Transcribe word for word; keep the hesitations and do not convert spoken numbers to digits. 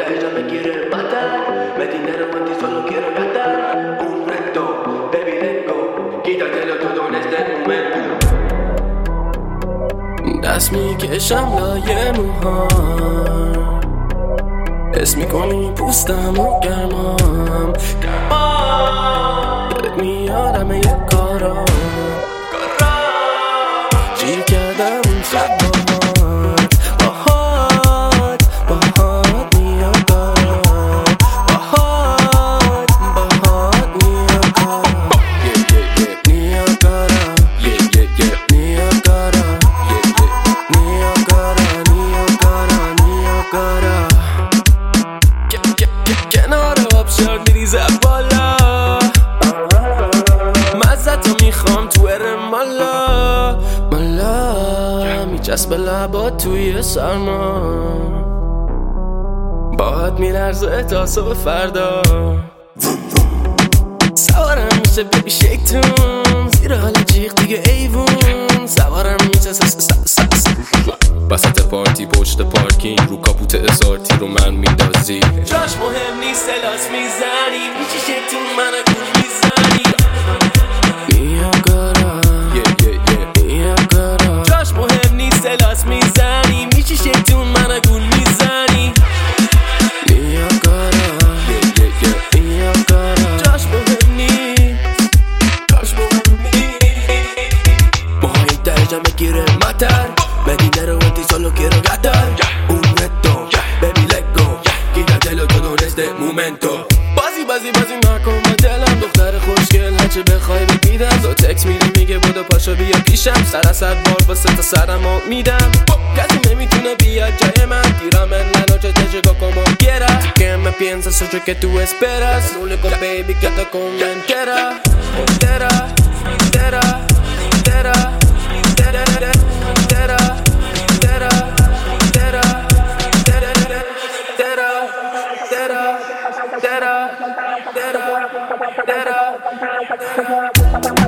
ella me quiere matar. Me dinero en ti, solo quiero gastar. Un reto, baby, let go. Quítatelo todo en este momento. دست میکشم لایه موهام، حس میکنی پوستم و گرمام، دلت میارم یه کارا جیر کردم اون شب باهات باهات باهات میاد کارا باهات باهات میاد کارا میاد کارا میاد کارا میاد کارا میاد کارا میاد کارا کنار آبشار میریزه بالا، مزتو میخوام تو ارمالا مالا، میچسب لبات توی سرما، باهات میلرزه تا صبح فردا. سوارم میشه بیبی شیکتون، زیر حال جیغ دیگه ایوون، سوارم میشه سس سس سس وسط پارتی پشت پارکینگ، رو کاپوت ازارتی رو من میندازی، جاش مهم نیست الاس میزنی، میچی شیطون منو گول میزنی، میاگارا میاگارا جاش مهم نیست الاس میزنی، میچی شیطون منو گول میزنی، میاگارا میاگارا جاش مهم نیست جاش مهم نیست. Moja ella me quiere matar. Me dinero en ti, solo quiero gastar. Un reto, baby, let go. Quítatelo todo en este momento. بازی بازی بازی نکن با دلم، دختر خوشگل هرچه بخوای بگیدم، دو تکس میده میگه بودو پاشو بیا پیشم، سر صد بار واسه تا سرمو میدم، کسی نمیتونه بیاد جای من، tírame en la noche te llego como quieras, que me piensas ocho que tú esperas, lo único baby que te conviene entera, entera, entera, entera, entera, entera, entera, entera, entera, entera, entera, entera, entera.